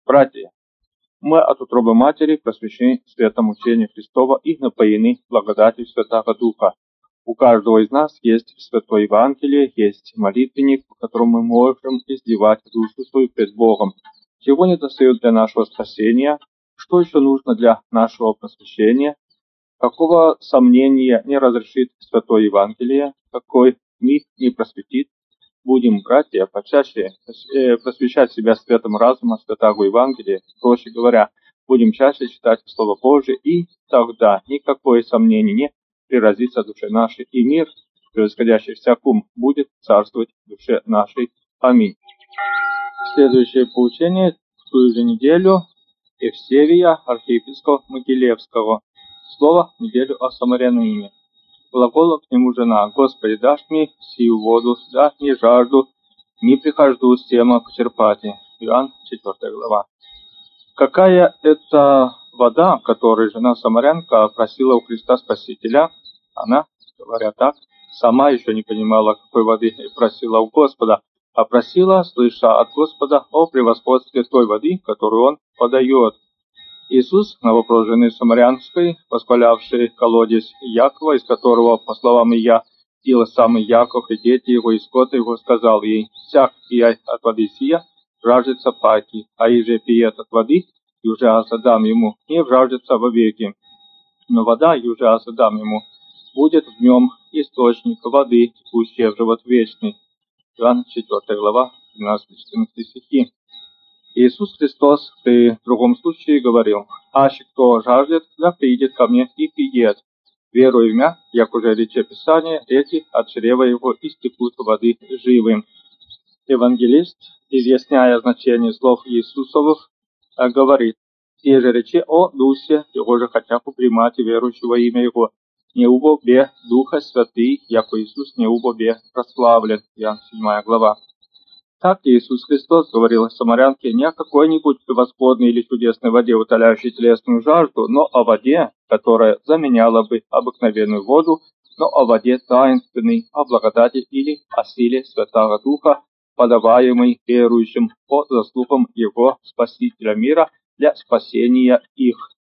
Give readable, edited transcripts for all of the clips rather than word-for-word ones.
Братья, мы от утробы Матери просвещены светом учения Христова и напоены благодатью Святого Духа. У каждого из нас есть Святое Евангелие, есть молитвенник, по которому мы можем изливать душу свою пред Богом. Чего недостает для нашего спасения? Что еще нужно для нашего просвещения? Какого сомнения не разрешит Святое Евангелие? Какой миг не просветит? Будем, братья, почаще просвещать себя светом разума Святого Евангелия, проще говоря, будем чаще читать Слово Божие, и тогда никакое сомнение не приразится душе нашей, и мир, превосходящий всяк ум, будет царствовать в душе нашей. Аминь. Следующее поучение в ту же неделю Евсевия, архиепископа Могилевского. Слово в неделю о самарянине. Глагола к нему жена: «Господи, дашь мне сию воду, да не жажду, не прихожду с тема почерпать». Иоанн 4 глава. Какая это вода, которой жена самарянка просила у Христа Спасителя? Она, говоря так, сама еще не понимала, какой воды просила у Господа, а просила, слыша от Господа о превосходстве той воды, которую Он подает. Иисус, на вопрос жены самарянской, восхвалявший колодец Якова, из которого, по словам Ия, пил сам Яков и дети его, и скот его, сказал ей: «Всяк пияй от воды сия, жаждется паки, а иже пиет от воды, юже аз дам ему, не жаждется вовеки. Но вода, юже аз дам ему, будет в нем источник воды, текущая в живот вечный». Иоанн 4 глава, 13-14 стихи. Иисус Христос при другом случае говорил: «Аще кто жаждет, да придет ко мне и пиет. Веруй в мя, як уже рече Писание, реки от чрева его истекут воды живым». Евангелист, изъясняя значение слов Иисусовых, говорит: «Те же рече о Дусе, его же хотя бы примать верующего имя Его, не убо бе Духа Святый, яко Иисус не убо бе прославлен». Иоанн 7 глава. Так Иисус Христос говорил о самарянке не о какой-нибудь превосходной или чудесной воде, утоляющей телесную жажду, но о воде, которая заменяла бы обыкновенную воду, но о воде таинственной, о благодати или о силе Святого Духа, подаваемой верующим по заслугам Его Спасителя мира для спасения их.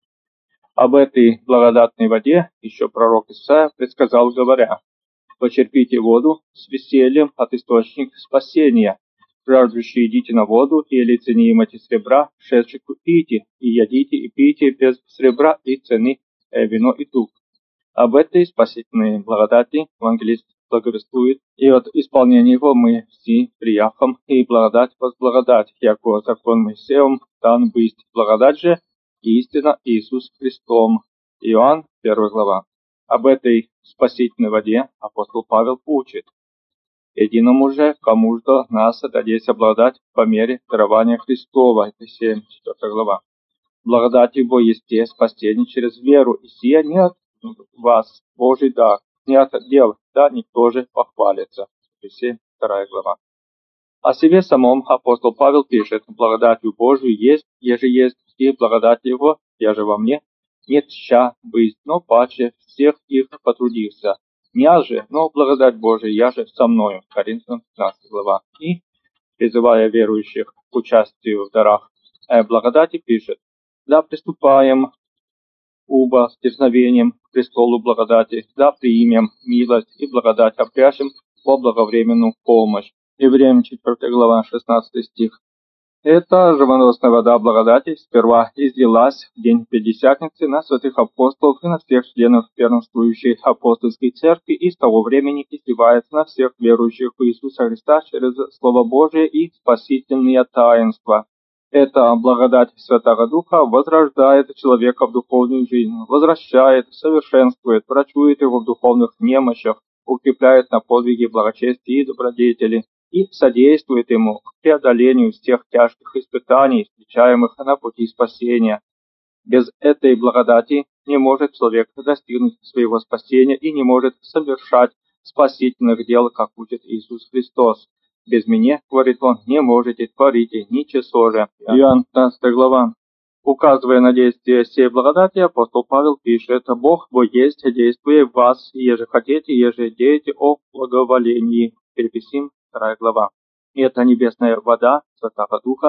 Об этой благодатной воде еще пророк Исаия предсказал, говоря: «Почерпите воду с весельем от источника спасения. Жаждущие, идите на воду, и лица не имайте сребра, шедши купите, и ядите, и пейте без сребра и цены вино и тук». Об этой спасительной благодати евангелист благовествует, и от исполнения его мы все прияхом, и благодать возблагодать, яко закон Моисеем дан быть, благодать же истина Иисус Христом. Иоанн 1 глава. Об этой спасительной воде апостол Павел учит: «Единому же, кому же нас дадесь обладать по мере дарования Христова». Ефесянам 4 глава. Благодать Его есть спасение через веру, и сия не от вас, Божий дар, не от дел, да никто же похвалится. Ефесянам 2 глава. О себе самом апостол Павел пишет: «Благодатью Божию есть, еже есть, и благодать Его, яже во мне, нет ща быть, но паче всех их потрудился. Не я же, но благодать Божия, я же со мною». Коринфянам 15 глава. И, призывая верующих к участию в дарах благодати, пишет: «Да приступаем убо с дерзновением к престолу благодати, да примем милость и благодать обрящем во благовременную помощь». Евреям 4 глава, 16 стих. Эта живоносная вода благодати сперва излилась в день Пятидесятницы на святых апостолов и на всех членов первенствующей апостольской церкви, и с того времени изливается на всех верующих в Иисуса Христа через Слово Божие и спасительные таинства. Эта благодать Святого Духа возрождает человека в духовную жизнь, возвращает, совершенствует, врачует его в духовных немощах, укрепляет на подвиги благочестия и добродетели, и содействует ему к преодолению всех тяжких испытаний, встречаемых на пути спасения. Без этой благодати не может человек достигнуть своего спасения и не может совершать спасительных дел, как учит Иисус Христос. «Без меня, — говорит он, — не можете творить ничего же». Иоанн 15 глава. Указывая на действие сей благодати, апостол Павел пишет: «Бог во есть, действуя в вас, еже хотите, еже деете о благоволении». Переписим 2 глава. И эта небесная вода Святого Духа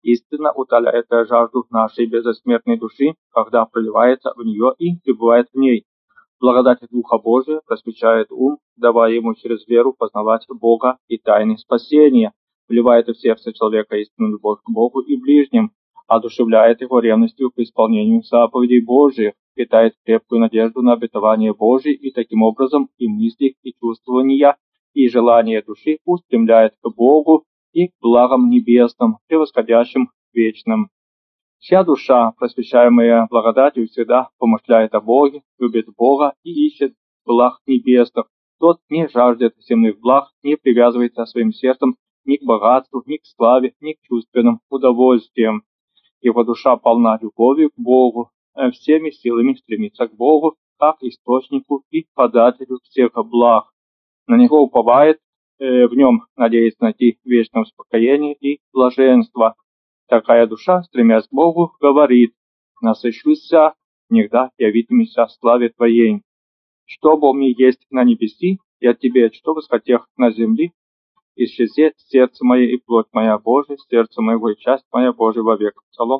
истина утоляет жажду нашей безсмертной души, когда проливается в нее и пребывает в ней. Благодать Духа Божия просвещает ум, давая ему через веру познавать Бога и тайны спасения, вливает в сердце человека истинную любовь к Богу и ближним, одушевляет его ревностью к исполнению заповедей Божьих, питает крепкую надежду на обетование Божие и таким образом и мысли, и чувствования, и желания души устремляет к Богу и к благам небесным, превосходящим вечным. Вся душа, просвещаемая благодатью, всегда помышляет о Боге, любит Бога и ищет благ небесных. Тот не жаждет земных благ, не привязывается своим сердцем ни к богатству, ни к славе, ни к чувственным удовольствиям. Его душа полна любовью к Богу, всеми силами стремится к Богу, как источнику и подателю всех благ. На него уповает, в нем надеется найти вечное успокоение и блаженство. Такая душа, стремясь к Богу, говорит: «Насыщуся, негда явитимися славе Твоей. Что бы мне есть на небеси, я Тебе, что восхотех на земли, исчезет сердце мое и плоть моя Божия, сердце моего и часть моя Божия вовек». Псалом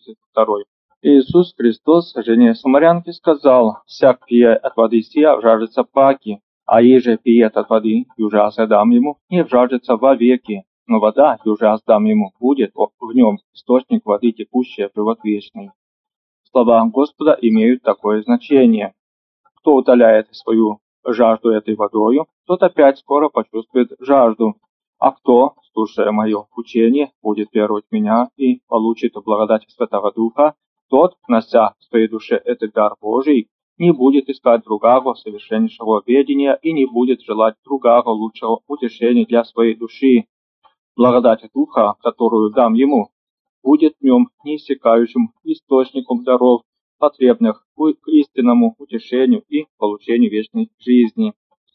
72. Иисус Христос жене самарянки сказал: «Всяк пие от воды сия жаждется паки, а еже пиет от воды, южа дам ему, не вжаждется вовеки. Но вода, южа дам ему, будет в нем источник воды, текущая в живот вечный». Слова Господа имеют такое значение. Кто утоляет свою жажду этой водою, тот опять скоро почувствует жажду. А кто, слушая мое учение, будет веровать в меня и получит благодать Святого Духа, тот, нося в своей душе этот дар Божий, не будет искать другого совершеннейшего ведения и не будет желать другого лучшего утешения для своей души. Благодать Духа, которую дам ему, будет в нем неиссякающим источником даров, потребных к истинному утешению и получению вечной жизни.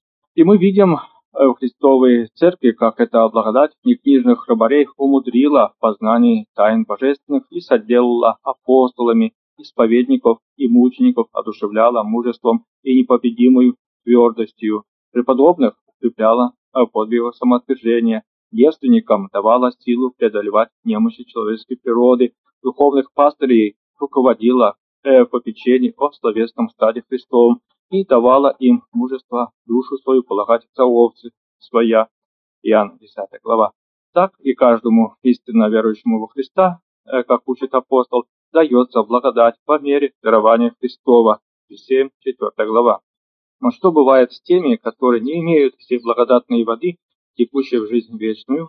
И мы видим в Христовой Церкви, как эта благодать некнижных храбарей умудрила в познании тайн божественных и соделала апостолами, исповедников и мучеников, одушевляла мужеством и непобедимой твердостью. Преподобных укрепляла в подвигах самоотвержения, девственникам давала силу преодолевать немощи человеческой природы, духовных пастырей руководила в попечении о словесном стаде Христовом и давала им мужество душу свою полагать за овцы своя. Иоанн 10 глава. Так и каждому истинно верующему во Христа, как учит апостол, дается благодать по мере дарования Христова. Есеям 4 глава. Но что бывает с теми, которые не имеют всей благодатной воды, текущей в жизнь вечную?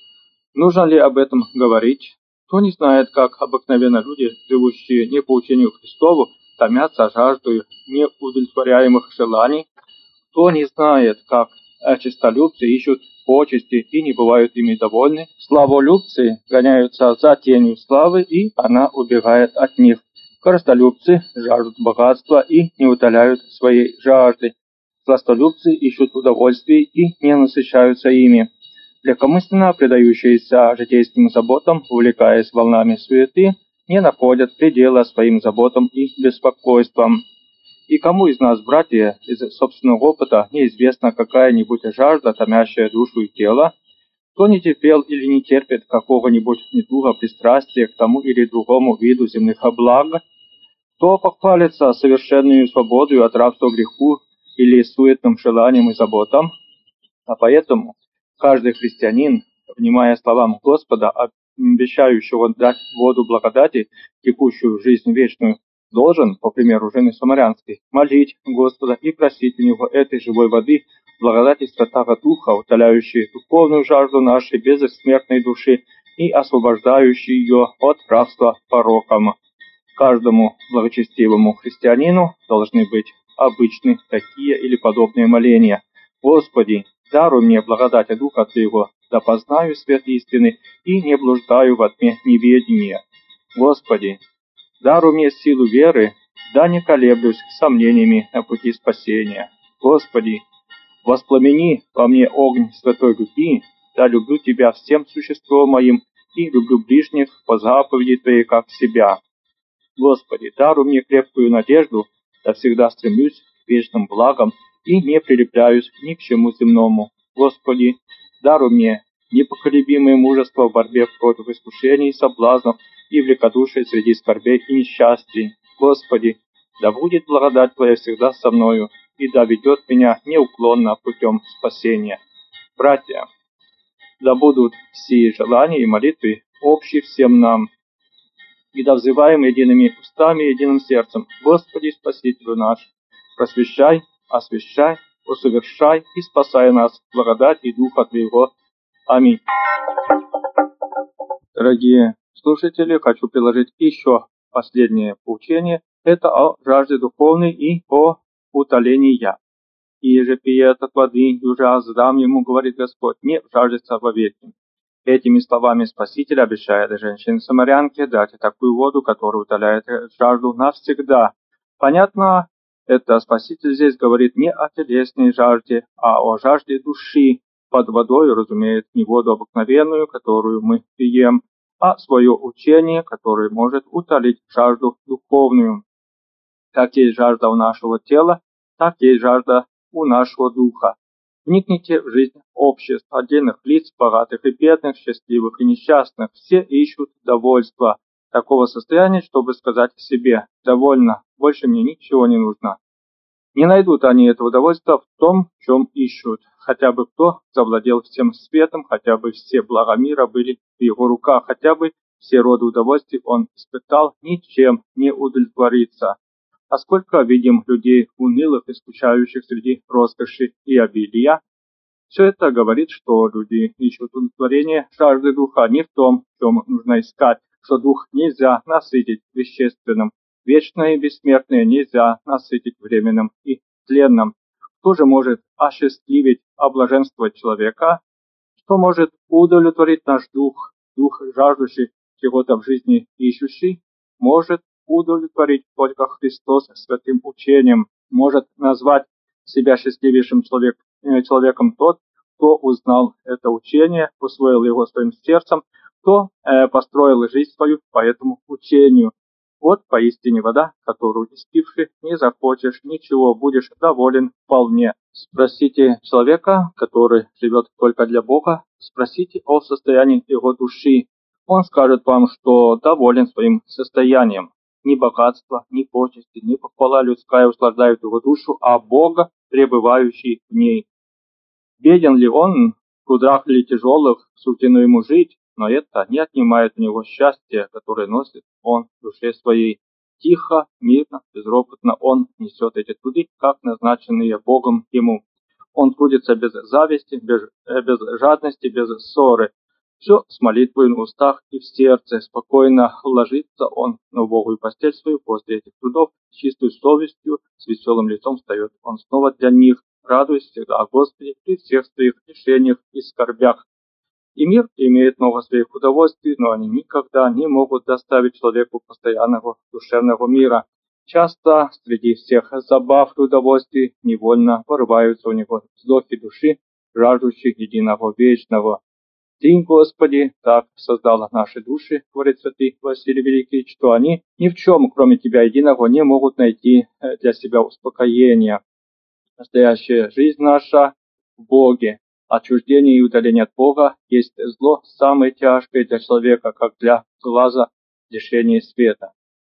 Нужно ли об этом говорить? Кто не знает, как обыкновенно люди, живущие не по учению Христову, томятся жаждою неудовлетворяемых желаний? Кто не знает, как честолюбцы ищут почести и не бывают ими довольны? Славолюбцы гоняются за тенью славы, и она убегает от них. Корыстолюбцы жаждут богатства и не утоляют своей жажды. Сластолюбцы ищут удовольствий и не насыщаются ими. Легкомысленно предающиеся житейским заботам, увлекаясь волнами суеты, не находят предела своим заботам и беспокойствам. И кому из нас, братья, из собственного опыта неизвестна какая-нибудь жажда, томящая душу и тело? Кто не терпел или не терпит какого-нибудь недуга пристрастия к тому или другому виду земных благ? Кто похвалится совершенную свободу от рабства греху или суетным желаниям и заботам? А поэтому каждый христианин, внимая словам Господа, обещающего дать воду благодати, текущую в жизнь вечную, должен, по примеру жены самарянской, молить Господа и просить у Него этой живой воды, благодати Святого Духа, утоляющей духовную жажду нашей бессмертной души и освобождающей ее от рабства порокам. Каждому благочестивому христианину должны быть обычны такие или подобные моления. Господи, даруй мне благодать Духа Твоего, да познаю свет истины и не блуждаю во тьме неведения. Господи, даруй мне силу веры, да не колеблюсь сомнениями на пути спасения. Господи, воспламени во мне огонь святой любви, да люблю Тебя всем существом моим и люблю ближних по заповеди Твоей как себя. Господи, даруй мне крепкую надежду, да всегда стремлюсь к вечным благам и не прилепляюсь ни к чему земному. Господи, даруй мне непоколебимое мужество в борьбе против искушений и соблазнов и великодушие среди скорбей и несчастий. Господи, да будет благодать Твоя всегда со мною, и да ведет меня неуклонно путем спасения. Братья, да будут все желания и молитвы общие всем нам, и да взываем едиными устами и единым сердцем: Господи, Спасителю наш, просвещай, освящай, усовершай и спасай нас, благодать и Духа Твоего. Аминь. Дорогие слушатели, хочу приложить еще последнее поучение. Это о жажде духовной и о утолении я. И же пьет от воды, и уже аздам ему, говорит Господь, не жаждется вовеки. Этими словами Спаситель обещает женщине-самарянке дать такую воду, которая утоляет жажду навсегда. Понятно, это Спаситель здесь говорит не о телесной жажде, а о жажде души. Под водой разумеет не воду обыкновенную, которую мы пьем, а свое учение, которое может утолить жажду духовную. Как есть жажда у нашего тела, так есть жажда у нашего духа. Вникните в жизнь обществ, отдельных лиц, богатых и бедных, счастливых и несчастных. Все ищут довольства, такого состояния, чтобы сказать себе: «Довольно, больше мне ничего не нужно». Не найдут они этого удовольствия в том, в чем ищут. Хотя бы кто завладел всем светом, хотя бы все блага мира были в его руках, хотя бы все роды удовольствий он испытал, ничем не удовлетворится. А сколько видим людей унылых и скучающих среди роскоши и обилия? Все это говорит, что люди ищут удовлетворение жажды духа не в том, в чем нужно искать, что дух нельзя насытить вещественным, вечное и бессмертное нельзя насытить временным и тленным. Кто же может осчастливить, облаженствовать человека? Что может удовлетворить наш дух, дух жаждущий чего-то в жизни ищущий? Может удовлетворить только Христос святым учением, может назвать себя счастливейшим человеком тот, кто узнал это учение, усвоил его своим сердцем, кто построил жизнь свою по этому учению. Вот поистине вода, которую испивши, не захочешь ничего, будешь доволен вполне. Спросите человека, который живет только для Бога, спросите о состоянии его души. Он скажет вам, что доволен своим состоянием. Ни богатство, ни почести, ни похвала людская услаждают его душу, а Бога, пребывающий в ней. Беден ли он, в кудрах ли тяжелых, суждено ему жить, но это не отнимает у него счастья, которое носит он в душе своей. Тихо, мирно, безропотно он несет эти труды, как назначенные Богом ему. Он трудится без зависти, без жадности, без ссоры. Все с молитвой на устах и в сердце. Спокойно ложится он на убогую постель свою после этих трудов, с чистой совестью, с веселым лицом встает он снова для них, радуясь всегда о Господе при всех своих лишениях и скорбях. И мир имеет много своих удовольствий, но они никогда не могут доставить человеку постоянного душевного мира. Часто среди всех забав и удовольствий невольно вырываются у него вздохи души, жаждущих единого вечного. Ты, Господи, так создала наши души, говорит святый Василий Великий, что они ни в чем, кроме Тебя единого, не могут найти для себя успокоения. Настоящая жизнь наша в Боге. Отчуждение и удаление от Бога есть зло самое тяжкое для человека, как для глаза лишения света.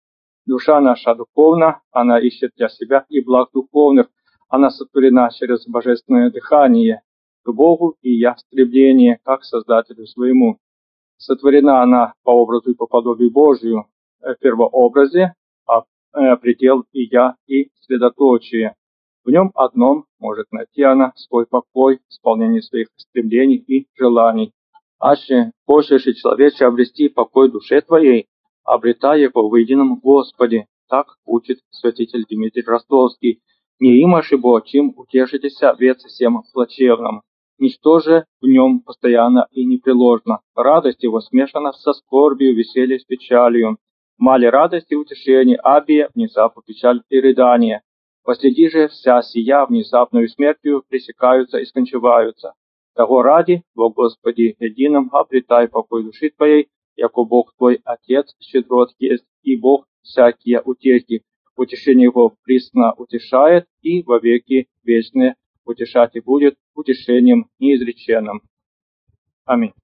Душа наша духовна, она ищет для себя и благ духовных, она сотворена через божественное дыхание к Богу и я стремление, как Создателю своему. Сотворена она по образу и по подобию Божию, в первообразе, а предел и я, и средоточие. В нем одном может найти она свой покой, исполнение своих стремлений и желаний. Аще хочешь и человече обрести покой душе твоей, обретай его в едином Господе, так учит святитель Дмитрий Ростовский. Не им ошибо, чем утешитесь вец всем плачевным. Ничто же в нем постоянно и непреложно. Радость его смешана со скорбью, веселье с печалью. Мали радость и утешение, абия внезапно печаль и рыдание. Последи же вся сия внезапную смертью пресекаются и скончиваются. Того ради, во Господи едином, обретай покой души твоей, яко Бог твой Отец щедрот есть, и Бог всякие утехи. Утешение его присно утешает, и во веки вечные утешать и будет утешением неизреченным. Аминь.